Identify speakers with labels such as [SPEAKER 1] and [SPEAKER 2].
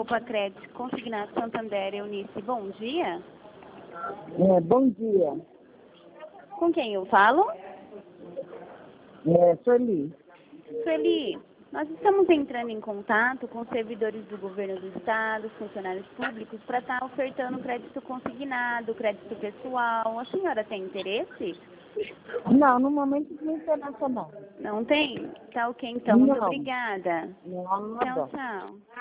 [SPEAKER 1] Dupla Crédito Consignado Santander, Eunice. Bom dia.
[SPEAKER 2] Bom dia.
[SPEAKER 1] Com quem eu falo?
[SPEAKER 2] Sueli.
[SPEAKER 1] Sueli, nós estamos entrando em contato com servidores do governo do estado, funcionários públicos, para estar ofertando crédito consignado, crédito pessoal. A senhora tem interesse?
[SPEAKER 2] Não, no momento não internacional.
[SPEAKER 1] Não tem? Tá ok, então. Muito
[SPEAKER 2] Não.
[SPEAKER 1] obrigada.
[SPEAKER 2] Não,
[SPEAKER 1] Tchau, tchau.